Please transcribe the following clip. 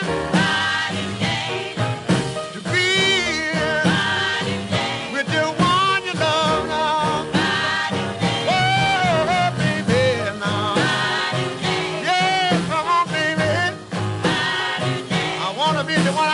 to be with the one you love now. Oh, baby, now. Yeah, come on, baby. I wanna be the one.